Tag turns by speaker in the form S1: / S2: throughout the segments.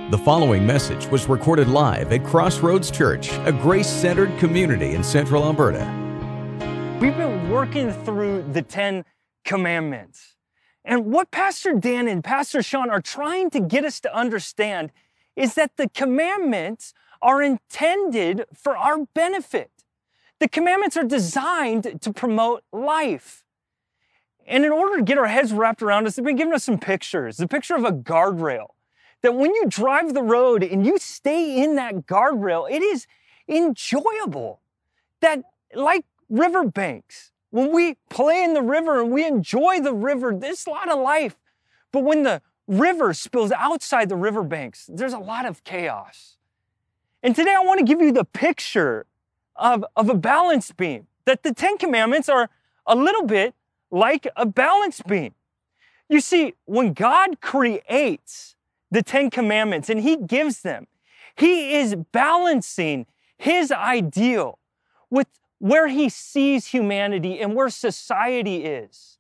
S1: The following message was recorded live at Crossroads Church, a grace-centered community in Central Alberta.
S2: We've been working through the 10 Commandments. And what Pastor Dan and Pastor Sean are trying to get us to understand is that the commandments are intended for our benefit. The commandments are designed to promote life. And in order to get our heads wrapped around us, they've been giving us some pictures. The picture of a guardrail. That when you drive the road and you stay in that guardrail, it is enjoyable. That like riverbanks, when we play in the river and we enjoy the river, there's a lot of life. But when the river spills outside the riverbanks, there's a lot of chaos. And today I want to give you the picture of a balance beam. That the 10 Commandments are a little bit like a balance beam. You see, when God creates the 10 Commandments and He gives them, He is balancing His ideal with where He sees humanity and where society is.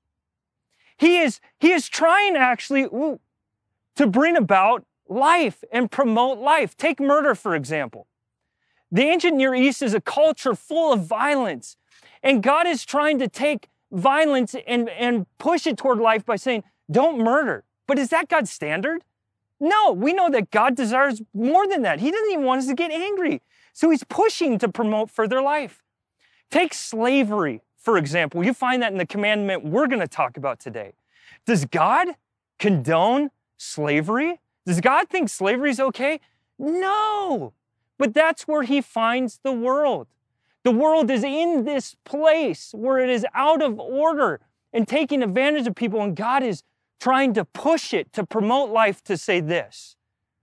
S2: He is trying actually to bring about life and promote life. Take murder, for example. The ancient Near East is a culture full of violence, and God is trying to take violence and push it toward life by saying, don't murder. But is that God's standard? No, we know that God desires more than that. He doesn't even want us to get angry. So He's pushing to promote further life. Take slavery, for example. You find that in the commandment we're going to talk about today. Does God condone slavery? Does God think slavery is okay? No, but that's where He finds the world. The world is in this place where it is out of order and taking advantage of people, and God is trying to push it to promote life to say this.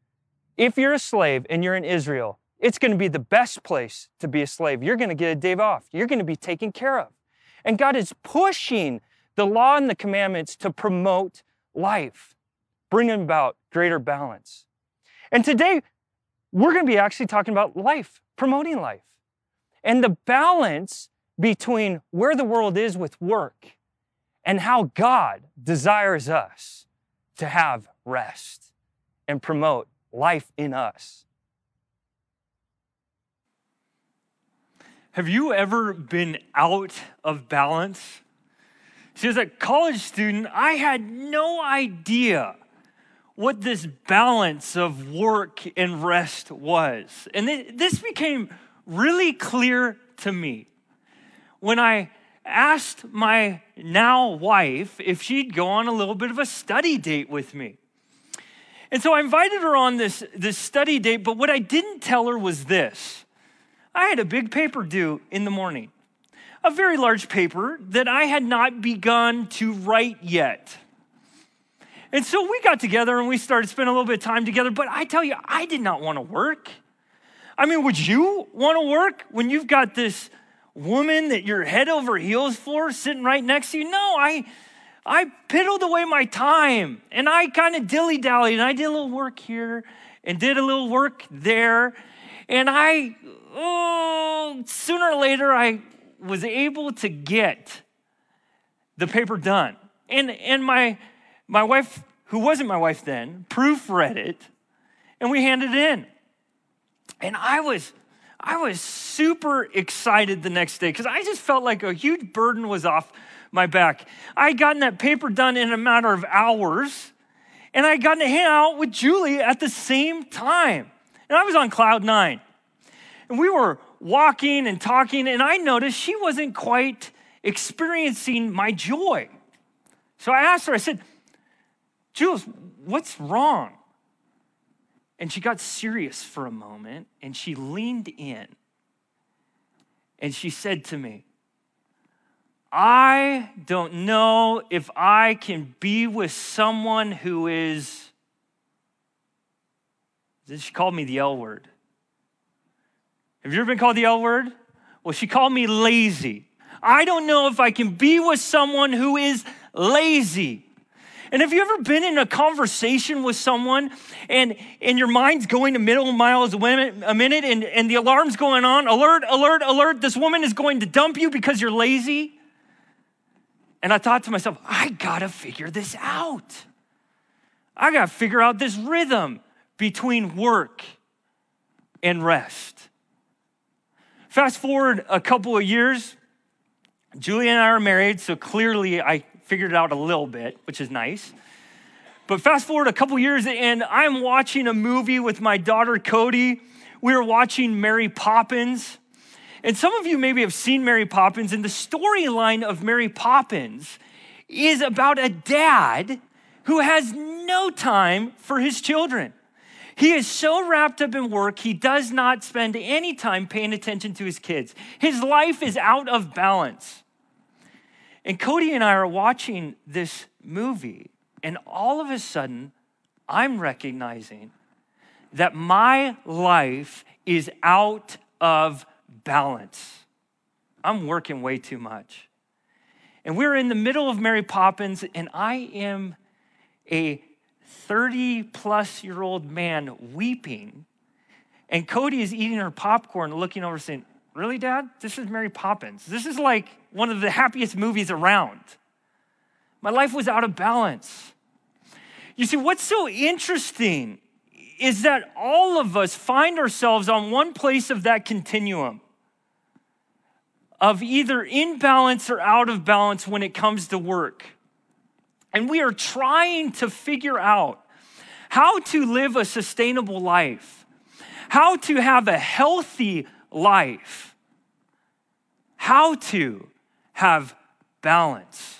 S2: If you're a slave and you're in Israel, it's going to be the best place to be a slave. You're going to get a day off. You're going to be taken care of. And God is pushing the law and the commandments to promote life, bringing about greater balance. And today, we're going to be actually talking about life, promoting life, and the balance between where the world is with work and how God desires us to have rest and promote life in us.
S3: Have you ever been out of balance? See, as a college student, I had no idea what this balance of work and rest was. And this became really clear to me when I asked my now wife if she'd go on a little bit of a study date with me. And so I invited her on this study date, but what I didn't tell her was this. I had a big paper due in the morning, a very large paper that I had not begun to write yet. And so we got together and we started spending a little bit of time together, but I tell you, I did not want to work. I mean, would you want to work when you've got this woman that you're head over heels for sitting right next to you? No, I piddled away my time and I kind of dilly-dallied and I did a little work here and did a little work there. And sooner or later, I was able to get the paper done. And my wife, who wasn't my wife then, proofread it and we handed it in. And I was super excited the next day because I just felt like a huge burden was off my back. I had gotten that paper done in a matter of hours, and I had gotten to hang out with Julie at the same time. And I was on cloud 9. And we were walking and talking, and I noticed she wasn't quite experiencing my joy. So I asked her, I said, Jules, what's wrong? And she got serious for a moment, and she leaned in, and she said to me, I don't know if I can be with someone who is, she called me the L word. Have you ever been called the L word? Well, she called me lazy. I don't know if I can be with someone who is lazy. And have you ever been in a conversation with someone and your mind's going a million miles a minute and the alarm's going on, alert, alert, alert, this woman is going to dump you because you're lazy? And I thought to myself, I gotta figure this out. I gotta figure out this rhythm. between work and rest. Fast forward a couple of years, Julie and I are married, so clearly I figured it out a little bit, which is nice. But fast forward a couple years, and I'm watching a movie with my daughter, Cody. We were watching Mary Poppins. And some of you maybe have seen Mary Poppins, and the storyline of Mary Poppins is about a dad who has no time for his children. He is so wrapped up in work, he does not spend any time paying attention to his kids. His life is out of balance. And Cody and I are watching this movie, and all of a sudden, I'm recognizing that my life is out of balance. I'm working way too much. And we're in the middle of Mary Poppins, and I am a 30-plus-year-old man weeping, and Cody is eating her popcorn, looking over saying, "Really, Dad? This is Mary Poppins. This is like one of the happiest movies around." My life was out of balance. You see, what's so interesting is that all of us find ourselves on one place of that continuum of either in balance or out of balance when it comes to work. And we are trying to figure out how to live a sustainable life, how to have a healthy life, how to have balance.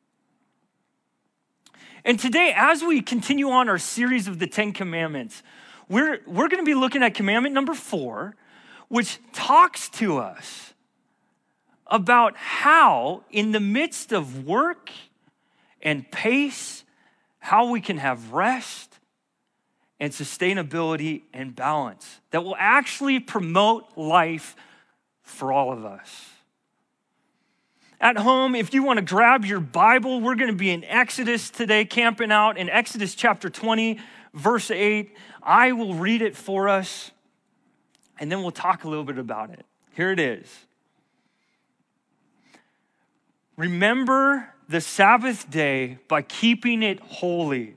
S3: And today, as we continue on our series of the 10 Commandments, we're going to be looking at commandment number 4, which talks to us about how, in the midst of work and pace, how we can have rest and sustainability and balance that will actually promote life for all of us. At home, if you want to grab your Bible, we're going to be in Exodus today, camping out in Exodus chapter 20, verse 8. I will read it for us, and then we'll talk a little bit about it. Here it is. Remember the Sabbath day by keeping it holy.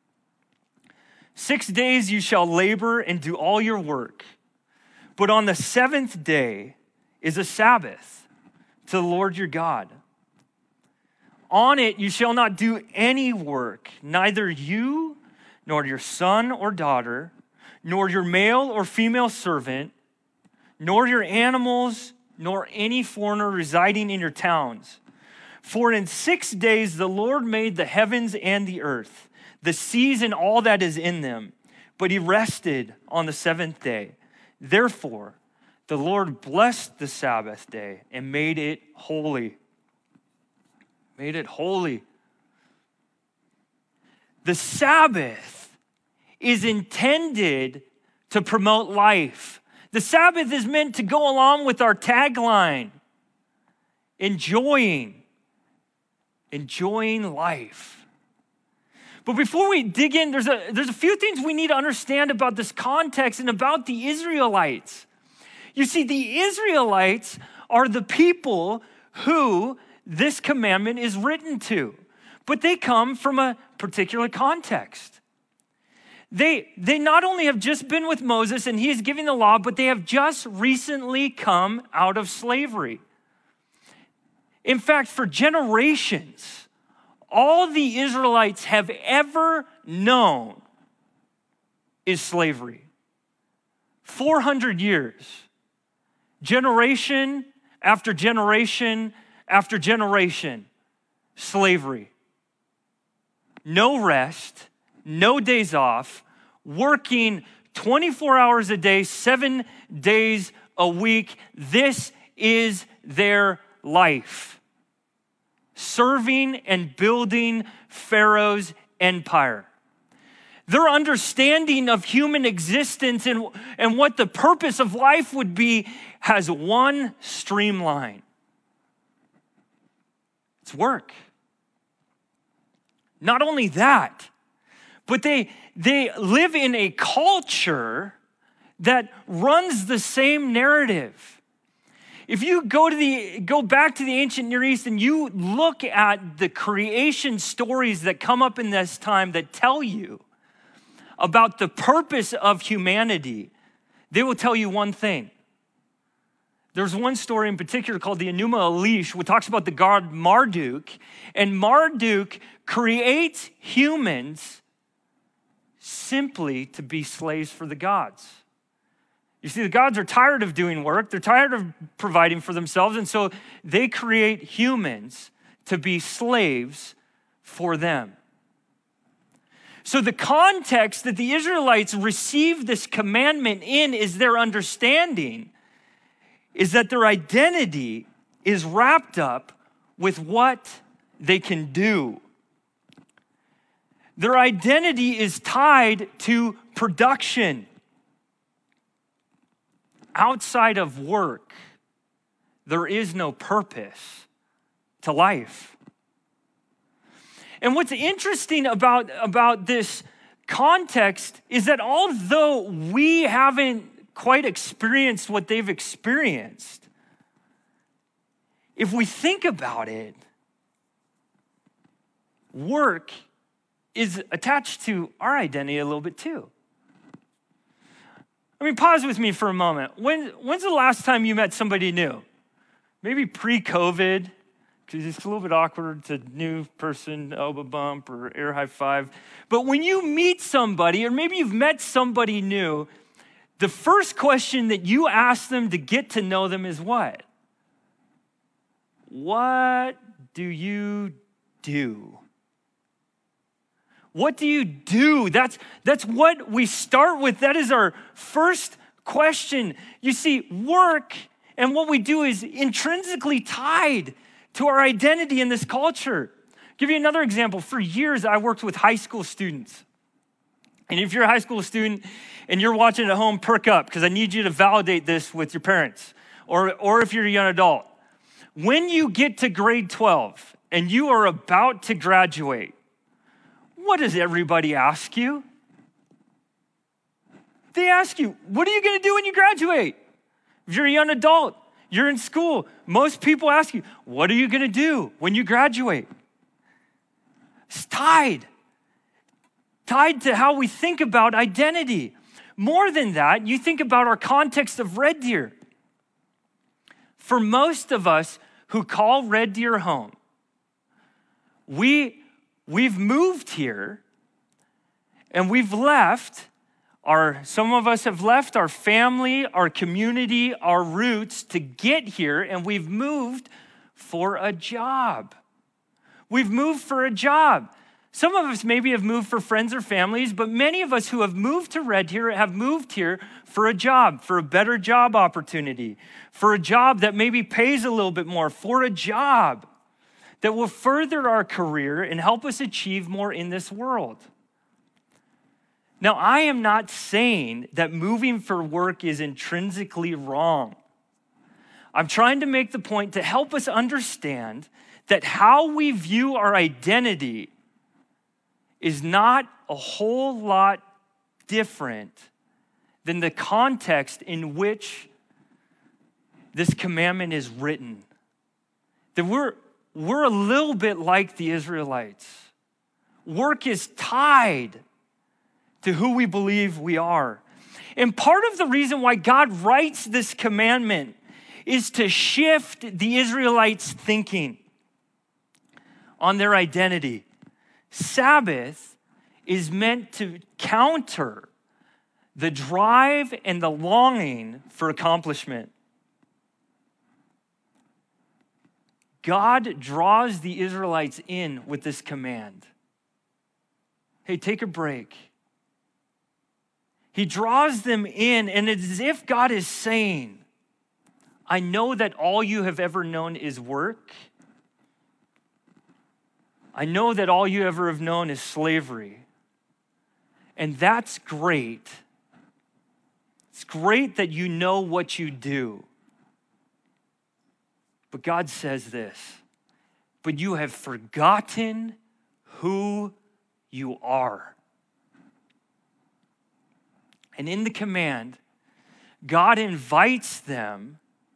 S3: 6 days you shall labor and do all your work, but on the 7th day is a Sabbath to the Lord your God. On it you shall not do any work, neither you, nor your son or daughter, nor your male or female servant, nor your animals, nor any foreigner residing in your towns. For in 6 days the Lord made the heavens and the earth, the seas and all that is in them, but he rested on the 7th day. Therefore, the Lord blessed the Sabbath day and made it holy. Made it holy. The Sabbath is intended to promote life. The Sabbath is meant to go along with our tagline, enjoying life. But before we dig in, there's a few things we need to understand about this context and about the Israelites. You see, the Israelites are the people who this commandment is written to, but they come from a particular context. They not only have just been with Moses and he is giving the law, but they have just recently come out of slavery. In fact, for generations, all the Israelites have ever known is slavery. 400 years. Generation after generation after generation, slavery. No rest, no days off, working 24 hours a day, 7 days a week. This is their life. Serving and building Pharaoh's empire. Their understanding of human existence and what the purpose of life would be has one streamline. It's work. Not only that, but they live in a culture that runs the same narrative. If you go back to the ancient Near East and you look at the creation stories that come up in this time that tell you about the purpose of humanity, they will tell you one thing. There's one story in particular called the Enuma Elish, which talks about the god Marduk. And Marduk creates humans simply to be slaves for the gods. You see, the gods are tired of doing work. They're tired of providing for themselves. And so they create humans to be slaves for them. So the context that the Israelites received this commandment in is their understanding is that their identity is wrapped up with what they can do. Their identity is tied to production. Outside of work, there is no purpose to life. And what's interesting about this context is that although we haven't quite experienced what they've experienced, if we think about it, work is attached to our identity a little bit too. I mean, pause with me for a moment. When's the last time you met somebody new? Maybe pre-COVID, because it's a little bit awkward to new person, elbow bump or air high five. But when you meet somebody, or maybe you've met somebody new, the first question that you ask them to get to know them is what? What do you do? What do you do? That's what we start with. That is our first question. You see, work and what we do is intrinsically tied to our identity in this culture. I'll give you another example. For years, I worked with high school students. And if you're a high school student and you're watching at home, perk up, because I need you to validate this with your parents, or if you're a young adult. When you get to grade 12 and you are about to graduate, what does everybody ask you? They ask you, what are you going to do when you graduate? If you're a young adult, you're in school, most people ask you, what are you going to do when you graduate? It's tied to how we think about identity. More than that, you think about our context of Red Deer. For most of us who call Red Deer home, we've moved here and we've left some of us have left our family, our community, our roots to get here, and we've moved for a job. We've moved for a job. Some of us maybe have moved for friends or families, but many of us who have moved to Red Deer have moved here for a job, for a better job opportunity, for a job that maybe pays a little bit more, for a job that will further our career and help us achieve more in this world. Now, I am not saying that moving for work is intrinsically wrong. I'm trying to make the point to help us understand that how we view our identity is not a whole lot different than the context in which this commandment is written. That we're a little bit like the Israelites. Work is tied to who we believe we are. And part of the reason why God writes this commandment is to shift the Israelites' thinking on their identity. Sabbath is meant to counter the drive and the longing for accomplishment. God draws the Israelites in with this command. Hey, take a break. He draws them in, and it's as if God is saying, I know that all you have ever known is work. I know that all you ever have known is slavery. And that's great. It's great that you know what you do. But God says this, but you have forgotten who you are. And in the command, God invites them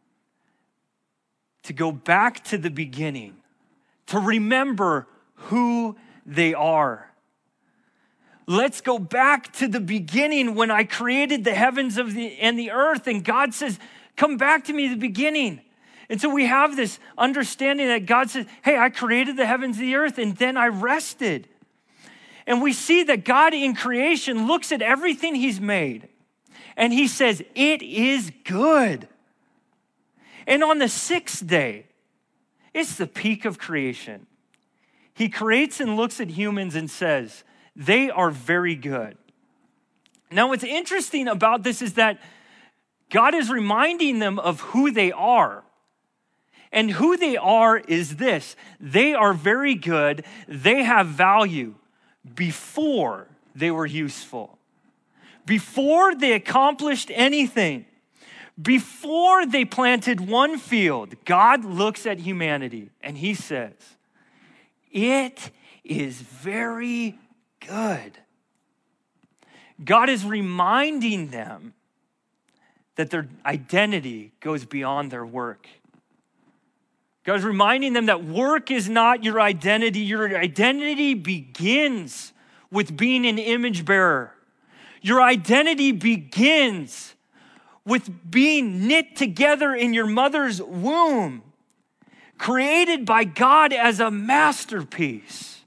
S3: to go back to the beginning, to remember who they are. Let's go back to the beginning when I created the heavens and the earth. And God says, come back to me at the beginning. And so we have this understanding that God says, hey, I created the heavens and the earth, and then I rested. And we see that God in creation looks at everything he's made, and he says, it is good. And on the sixth day, it's the peak of creation. He creates and looks at humans and says, they are very good. Now, what's interesting about this is that God is reminding them of who they are. And who they are is this: they are very good, they have value before they were useful, before they accomplished anything, before they planted one field. God looks at humanity and he says, it is very good. God is reminding them that their identity goes beyond their work. God's reminding them that work is not your identity. Your identity begins with being an image bearer. Your identity begins with being knit together in your mother's womb, created by God as a masterpiece.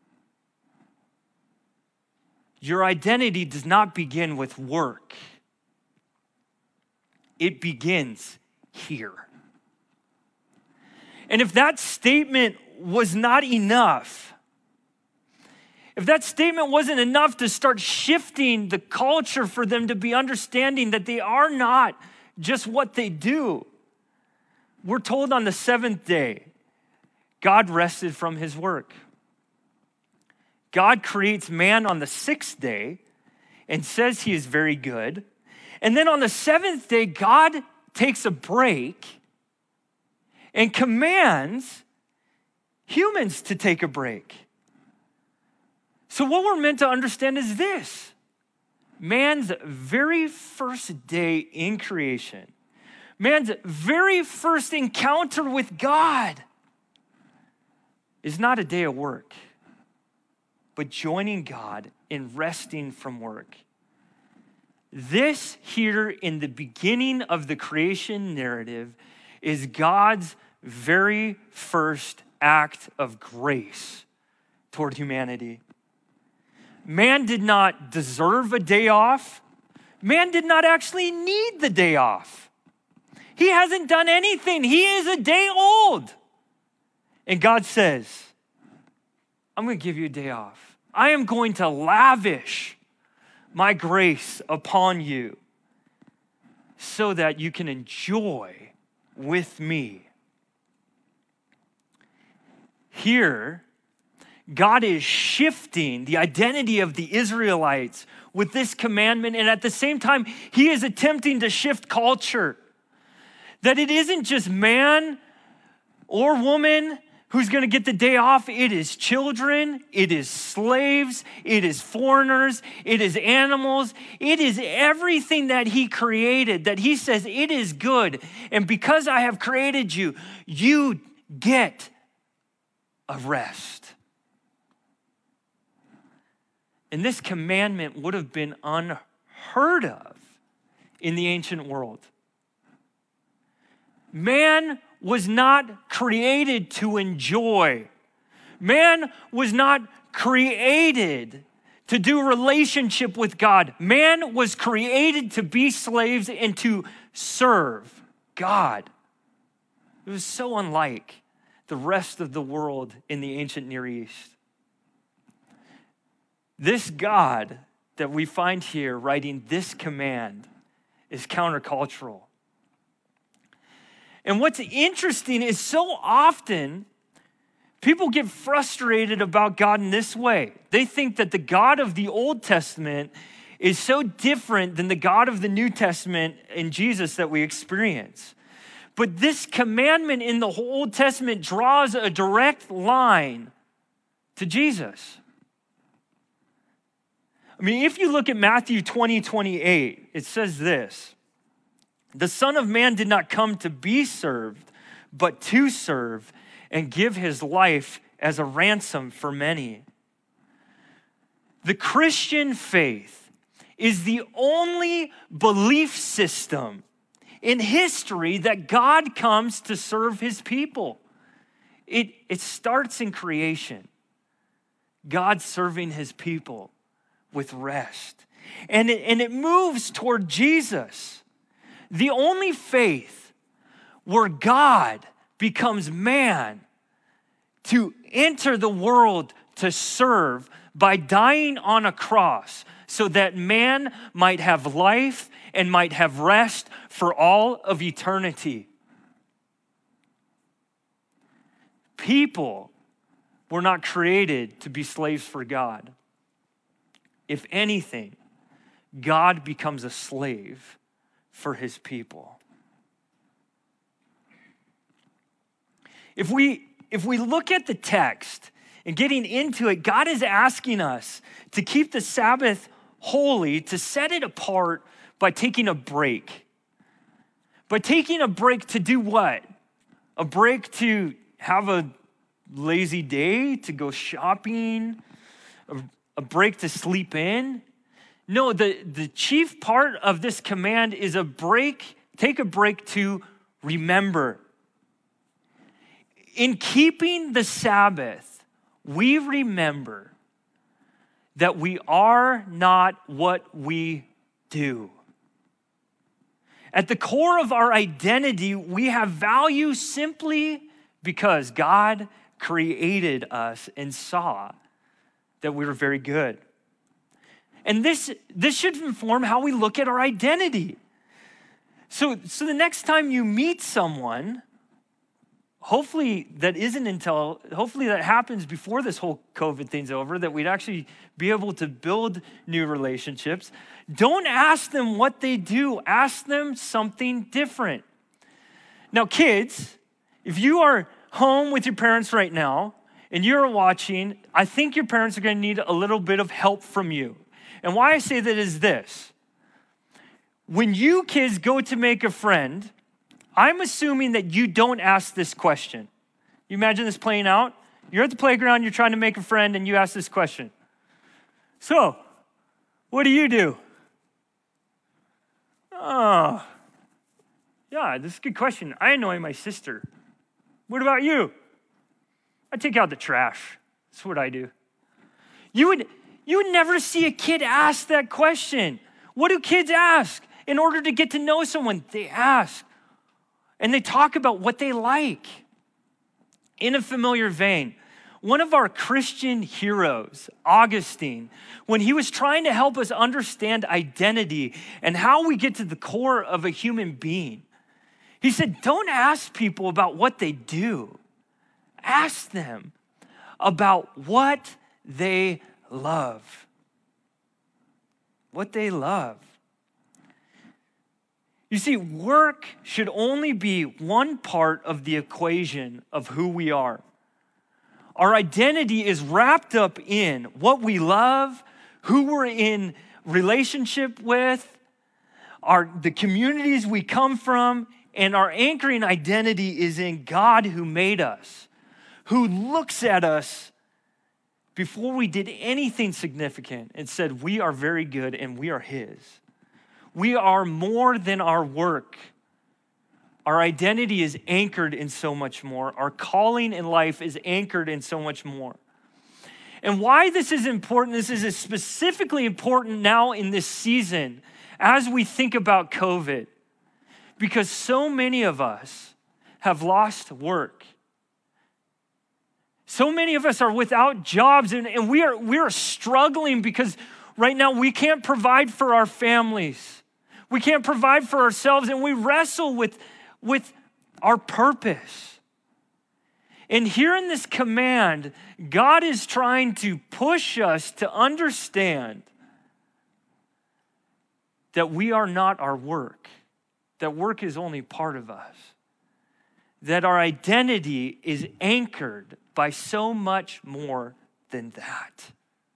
S3: Your identity does not begin with work. It begins here. And if that statement was not enough, if that statement wasn't enough to start shifting the culture for them to be understanding that they are not just what they do, we're told on the seventh day, God rested from his work. God creates man on the sixth day and says he is very good. And then on the seventh day, God takes a break and commands humans to take a break. So what we're meant to understand is this: man's very first day in creation, man's very first encounter with God is not a day of work, but joining God in resting from work. This here in the beginning of the creation narrative is God's very first act of grace toward humanity. Man did not deserve a day off. Man did not actually need the day off. He hasn't done anything. He is a day old. And God says, I'm going to give you a day off. I am going to lavish my grace upon you so that you can enjoy with me. Here, God is shifting the identity of the Israelites with this commandment, and at the same time, he is attempting to shift culture. That it isn't just man or woman who's going to get the day off. It is children, it is slaves, it is foreigners, it is animals, it is everything that he created, that he says it is good. And because I have created you, you get a rest. And this commandment would have been unheard of in the ancient world. Man was not created to enjoy. Man was not created to do relationship with God. Man was created to be slaves and to serve God. It was so unlike the rest of the world in the ancient Near East. This God that we find here writing this command is countercultural. And what's interesting is so often people get frustrated about God in this way. They think that the God of the Old Testament is so different than the God of the New Testament in Jesus that we experience. But this commandment in the Old Testament draws a direct line to Jesus. I mean, if you look at Matthew 20:28, it says this: the Son of Man did not come to be served, but to serve and give his life as a ransom for many. The Christian faith is the only belief system in history that God comes to serve his people. It starts in creation. God serving his people with rest. And it moves toward Jesus. The only faith where God becomes man to enter the world to serve by dying on a cross so that man might have life and might have rest for all of eternity. People were not created to be slaves for God. If anything, God becomes a slave for his people. If we look at the text and getting into it, God is asking us to keep the Sabbath holy, to set it apart by taking a break. By taking a break to do what? A break to have a lazy day, to go shopping, a break to sleep in. No, the chief part of this command is a break, take a break to remember. In keeping the Sabbath, we remember that we are not what we do. At the core of our identity, we have value simply because God created us and saw that we were very good. And this should inform how we look at our identity. So the next time you meet someone, hopefully that happens before this whole COVID thing's over, that we'd actually be able to build new relationships. Don't ask them what they do. Ask them something different. Now, kids, if you are home with your parents right now and you're watching, I think your parents are going to need a little bit of help from you. And why I say that is this. When you kids go to make a friend, I'm assuming that you don't ask this question. You imagine this playing out? You're at the playground, you're trying to make a friend, and you ask this question. So, what do you do? Oh, yeah, this is a good question. I annoy my sister. What about you? I take out the trash. That's what I do. You would never see a kid ask that question. What do kids ask? In order to get to know someone, they ask. And they talk about what they like. In a familiar vein, one of our Christian heroes, Augustine, when he was trying to help us understand identity and how we get to the core of a human being, he said, don't ask people about what they do. Ask them about what they love. What they love. You see, work should only be one part of the equation of who we are. Our identity is wrapped up in what we love, who we're in relationship with, the communities we come from, and our anchoring identity is in God who made us, who looks at us before we did anything significant and said, we are very good and we are his. We are more than our work. Our identity is anchored in so much more. Our calling in life is anchored in so much more. And why this is important, this is specifically important now in this season as we think about COVID, because so many of us have lost work. So many of us are without jobs, and we are struggling because right now we can't provide for our families. We can't provide for ourselves, and we wrestle with our purpose. And here in this command, God is trying to push us to understand that we are not our work, that work is only part of us, that our identity is anchored by so much more than that.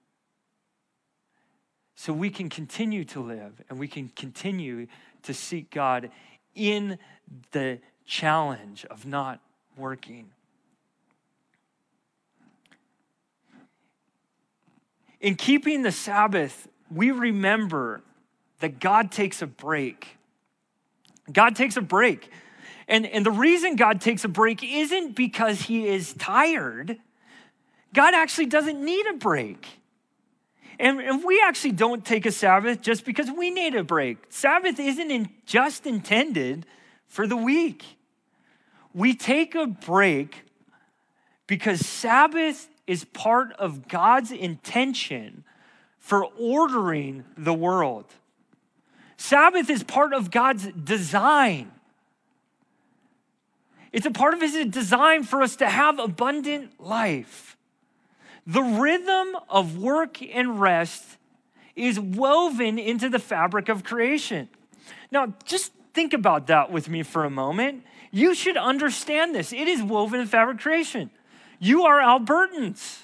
S3: So we can continue to live and we can continue to seek God in the challenge of not working. In keeping the Sabbath, we remember that God takes a break. God takes a break. And the reason God takes a break isn't because he is tired. God actually doesn't need a break. And we actually don't take a Sabbath just because we need a break. Sabbath isn't just intended for the week. We take a break because Sabbath is part of God's intention for ordering the world. Sabbath is part of God's design. It's a part of his design for us to have abundant life. The rhythm of work and rest is woven into the fabric of creation. Now, just think about that with me for a moment. You should understand this. It is woven in the fabric of creation. You are Albertans.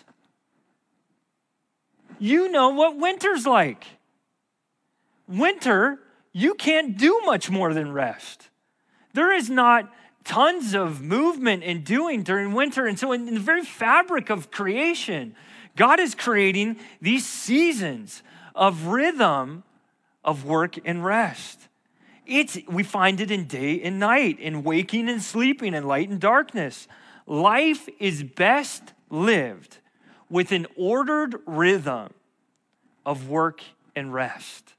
S3: You know what winter's like. Winter, you can't do much more than rest. There is not tons of movement and doing during winter. And so in the very fabric of creation, God is creating these seasons of rhythm of work and rest. We find it in day and night, in waking and sleeping, in light and darkness. Life is best lived with an ordered rhythm of work and rest.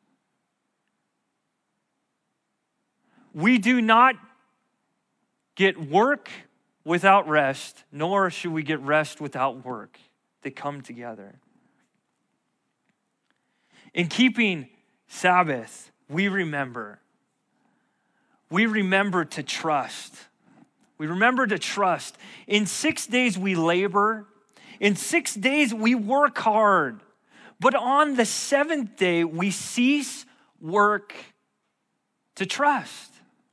S3: We do not get work without rest, nor should we get rest without work. They come together. In keeping Sabbath, we remember to trust. We remember to trust. In 6 days we labor. In 6 days we work hard. But on the seventh day we cease work to trust.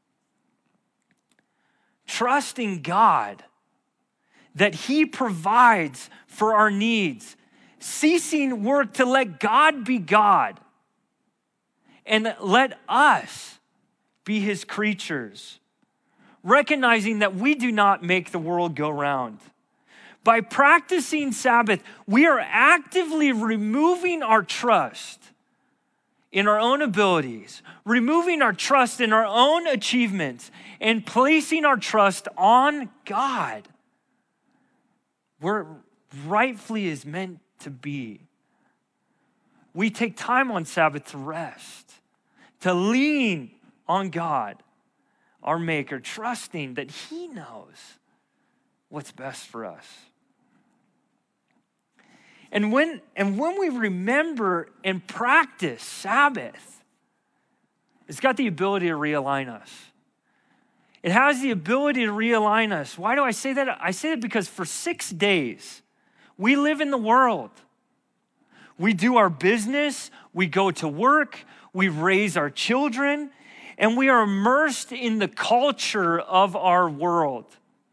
S3: Trusting God that he provides for our needs. Ceasing work to let God be God. And let us be his creatures. Recognizing that we do not make the world go round. By practicing Sabbath, we are actively removing our trust in our own abilities, removing our trust in our own achievements, and placing our trust on God, where it rightfully is meant to be. We take time on Sabbath to rest, to lean on God, our Maker, trusting that he knows what's best for us. And when we remember and practice Sabbath, it's got the ability to realign us. It has the ability to realign us. Why do I say that? I say that because for 6 days, we live in the world. We do our business, we go to work, we raise our children, and we are immersed in the culture of our world.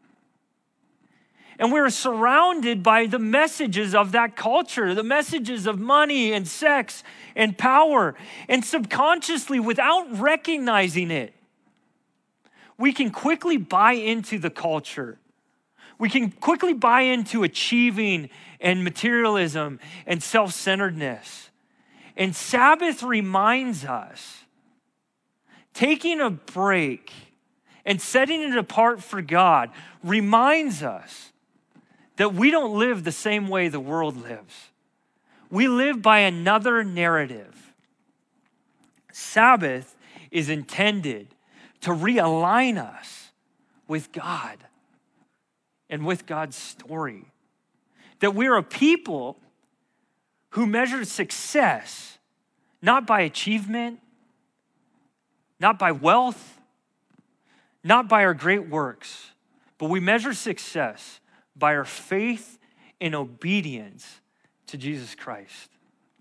S3: And we're surrounded by the messages of that culture, the messages of money and sex and power. And subconsciously, without recognizing it, we can quickly buy into the culture. We can quickly buy into achieving and materialism and self-centeredness. And Sabbath reminds us, taking a break and setting it apart for God reminds us that we don't live the same way the world lives. We live by another narrative. Sabbath is intended to realign us with God and with God's story. That we're a people who measure success not by achievement, not by wealth, not by our great works, but we measure success by our faith and obedience to Jesus Christ.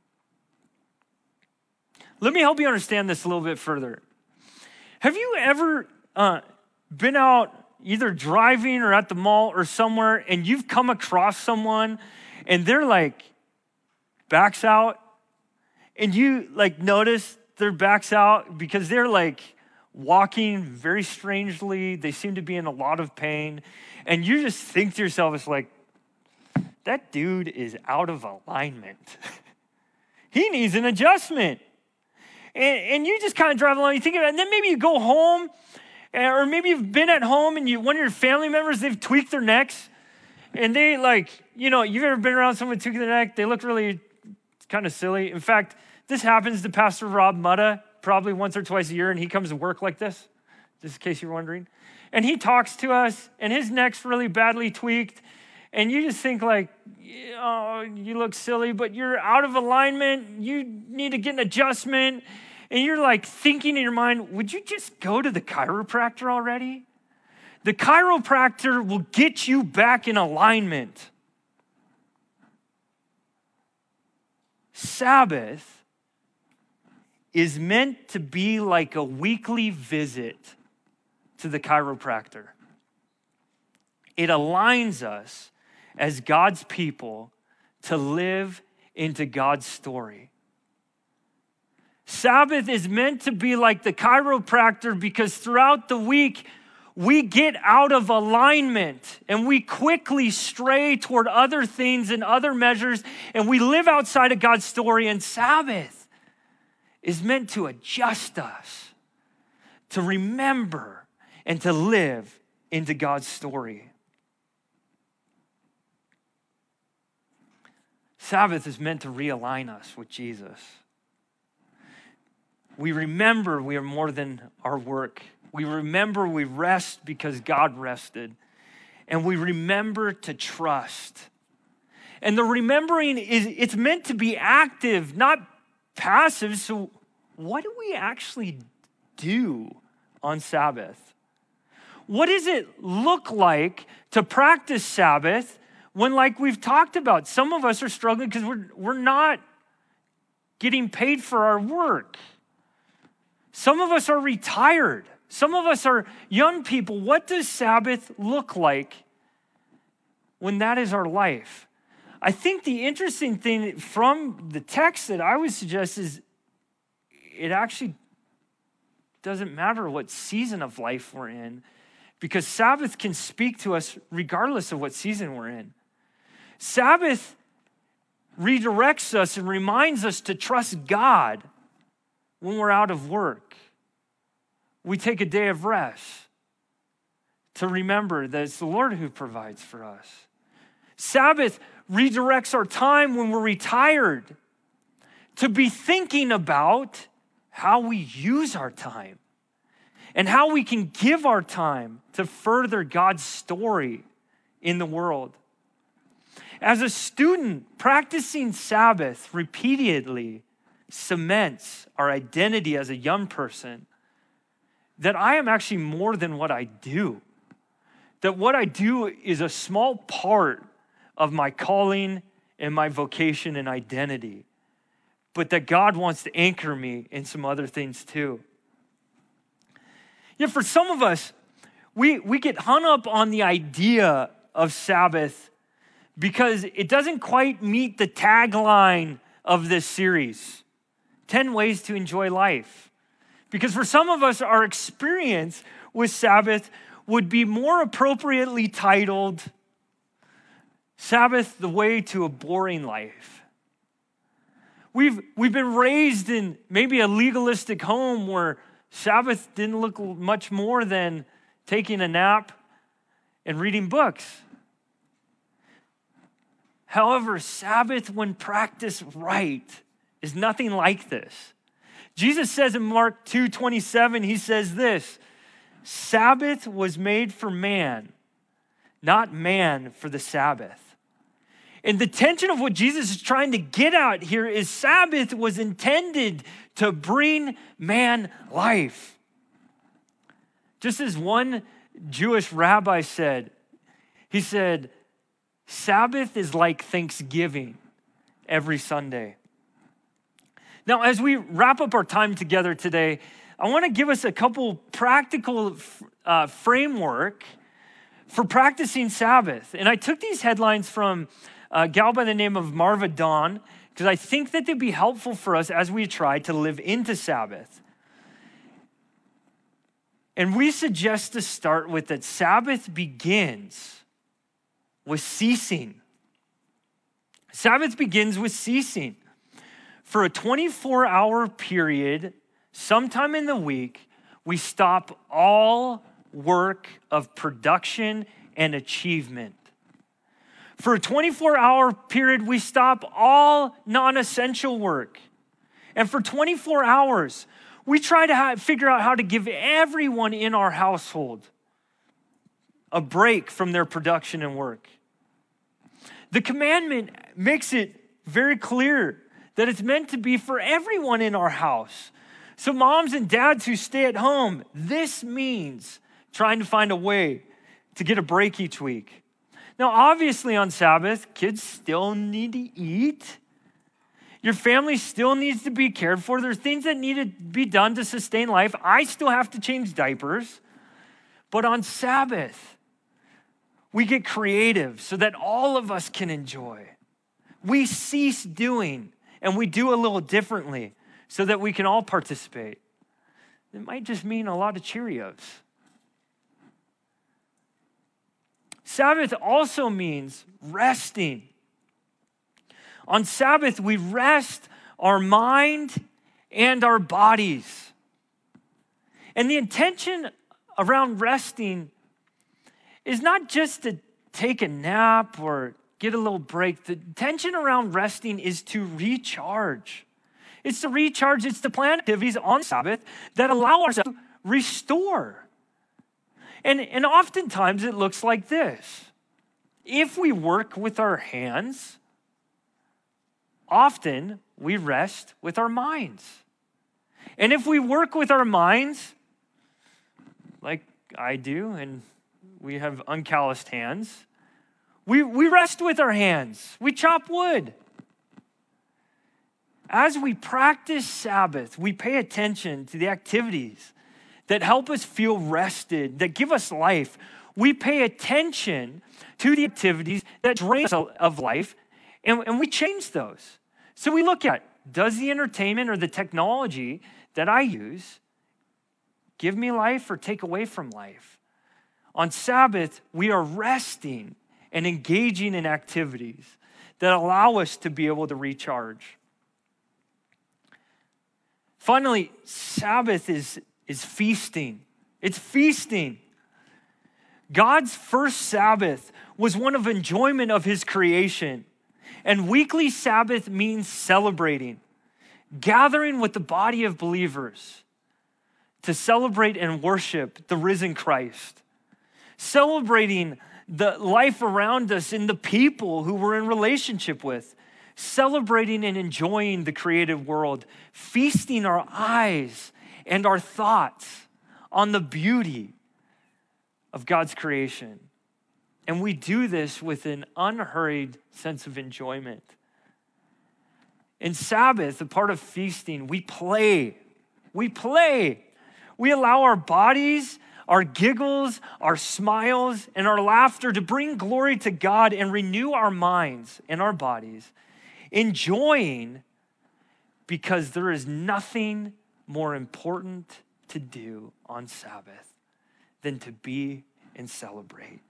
S3: Let me help you understand this a little bit further. Have you ever been out either driving or at the mall or somewhere and you've come across someone and they're like backs out and you like notice their backs out because they're like walking very strangely. They seem to be in a lot of pain. And you just think to yourself, it's like, that dude is out of alignment. he needs an adjustment. And you just kind of drive along, you think about it, and then maybe you go home, or maybe you've been at home and one of your family members, they've tweaked their necks, and they you've ever been around someone tweaking their neck, they look really kind of silly. In fact, this happens to Pastor Rob Mutta probably once or twice a year, and he comes to work like this, just in case you're wondering. And he talks to us, and his neck's really badly tweaked, and you just think oh, you look silly, but you're out of alignment, you need to get an adjustment, and you're thinking in your mind, would you just go to the chiropractor already? The chiropractor will get you back in alignment. Sabbath is meant to be like a weekly visit to the chiropractor. It aligns us as God's people to live into God's story. Sabbath is meant to be like the chiropractor because throughout the week, we get out of alignment and we quickly stray toward other things and other measures, and we live outside of God's story. And Sabbath is meant to adjust us, to remember, and to live into God's story. Sabbath is meant to realign us with Jesus. We remember we are more than our work. We remember we rest because God rested. And we remember to trust. And the remembering it's meant to be active, not passive. So what do we actually do on Sabbath? What does it look like to practice Sabbath when, we've talked about, some of us are struggling because we're not getting paid for our work. Some of us are retired. Some of us are young people. What does Sabbath look like when that is our life? I think the interesting thing from the text that I would suggest is it actually doesn't matter what season of life we're in, because Sabbath can speak to us regardless of what season we're in. Sabbath redirects us and reminds us to trust God when we're out of work. We take a day of rest to remember that it's the Lord who provides for us. Sabbath redirects our time when we're retired to be thinking about how we use our time and how we can give our time to further God's story in the world. As a student, practicing Sabbath repeatedly cements our identity as a young person, that I am actually more than what I do. That what I do is a small part of my calling and my vocation and identity. But that God wants to anchor me in some other things too. For some of us, we get hung up on the idea of Sabbath because it doesn't quite meet the tagline of this series, 10 Ways to Enjoy Life. Because for some of us, our experience with Sabbath would be more appropriately titled, Sabbath, the Way to a Boring Life. We've been raised in maybe a legalistic home where Sabbath didn't look much more than taking a nap and reading books. However, Sabbath, when practiced right, is nothing like this. Jesus says in Mark 2:27, he says this, Sabbath was made for man, not man for the Sabbath. And the tension of what Jesus is trying to get at here is Sabbath was intended to bring man life. Just as one Jewish rabbi said, he said, Sabbath is like Thanksgiving every Sunday. Now, as we wrap up our time together today, I want to give us a couple practical framework for practicing Sabbath. And I took these headlines from a gal by the name of Marva Dawn, because I think that they'd be helpful for us as we try to live into Sabbath. And we suggest to start with that Sabbath begins with ceasing. Sabbath begins with ceasing. for a 24-hour period, sometime in the week, we stop all work of production and achievement. For a 24-hour period, we stop all non-essential work. And for 24 hours, we try to figure out how to give everyone in our household a break from their production and work. The commandment makes it very clear that it's meant to be for everyone in our house. So moms and dads who stay at home, this means trying to find a way to get a break each week. Now, obviously on Sabbath, kids still need to eat. Your family still needs to be cared for. There's things that need to be done to sustain life. I still have to change diapers. But on Sabbath, we get creative so that all of us can enjoy. We cease doing and we do a little differently so that we can all participate. It might just mean a lot of Cheerios. Sabbath also means resting. On Sabbath, we rest our mind and our bodies. And the intention around resting is not just to take a nap or get a little break. The intention around resting is to recharge. It's to recharge, it's to plan activities on Sabbath that allow us to restore. And oftentimes it looks like this. If we work with our hands, often we rest with our minds. And if we work with our minds, like I do, and we have uncalloused hands, we rest with our hands. We chop wood. As we practice Sabbath, we pay attention to the activities that help us feel rested, that give us life. We pay attention to the activities that drain us of life, and we change those. So we look at, does the entertainment or the technology that I use give me life or take away from life? On Sabbath, we are resting and engaging in activities that allow us to be able to recharge. Finally, Sabbath is feasting. It's feasting. God's first Sabbath was one of enjoyment of his creation. And weekly Sabbath means celebrating, gathering with the body of believers to celebrate and worship the risen Christ, celebrating the life around us and the people who we're in relationship with, celebrating and enjoying the created world, feasting our eyes and our thoughts on the beauty of God's creation. And we do this with an unhurried sense of enjoyment. In Sabbath, a part of feasting, we play. We play. We allow our bodies, our giggles, our smiles, and our laughter to bring glory to God and renew our minds and our bodies, enjoying because there is nothing more important to do on Sabbath than to be and celebrate.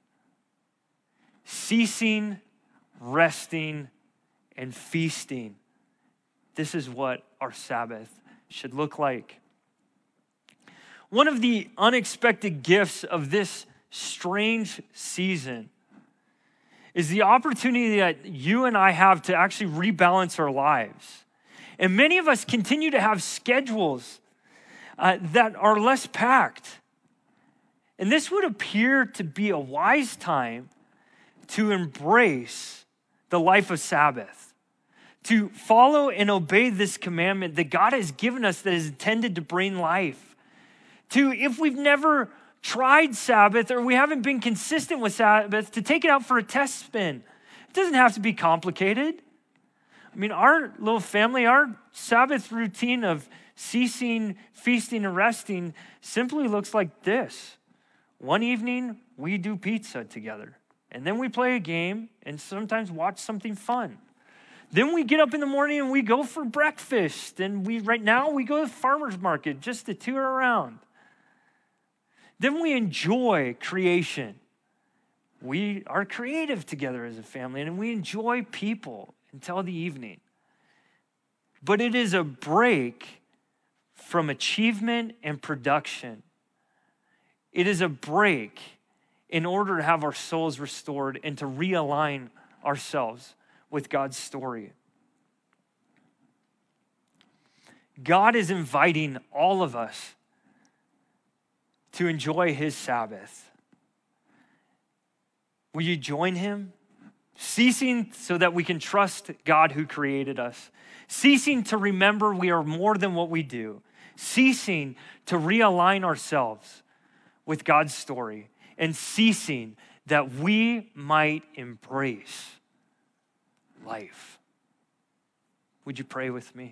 S3: Ceasing, resting, and feasting. This is what our Sabbath should look like. One of the unexpected gifts of this strange season is the opportunity that you and I have to actually rebalance our lives. And many of us continue to have schedules that are less packed. And this would appear to be a wise time to embrace the life of Sabbath, to follow and obey this commandment that God has given us that is intended to bring life. To, if we've never tried Sabbath or we haven't been consistent with Sabbath, to take it out for a test spin. It doesn't have to be complicated. I mean, our little family, our Sabbath routine of ceasing, feasting, and resting simply looks like this. One evening, we do pizza together. And then we play a game and sometimes watch something fun. Then we get up in the morning and we go for breakfast. And right now we go to the farmer's market just to tour around. Then we enjoy creation. We are creative together as a family and we enjoy people until the evening. but it is a break from achievement and production. It is a break in order to have our souls restored and to realign ourselves with God's story. God is inviting all of us to enjoy his Sabbath. Will you join him? Ceasing so that we can trust God who created us. Ceasing to remember we are more than what we do. Ceasing to realign ourselves with God's story. And ceasing that we might embrace life. Would you pray with me?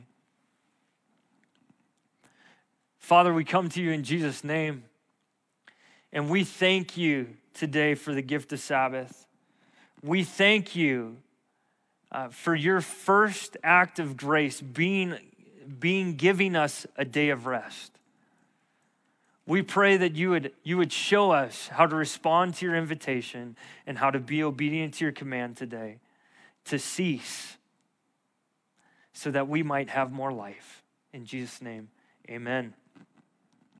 S3: Father, we come to you in Jesus' name, and we thank you today for the gift of Sabbath. We thank you for your first act of grace being giving us a day of rest. We pray that you would show us how to respond to your invitation and how to be obedient to your command today, to cease so that we might have more life. In Jesus' name, amen.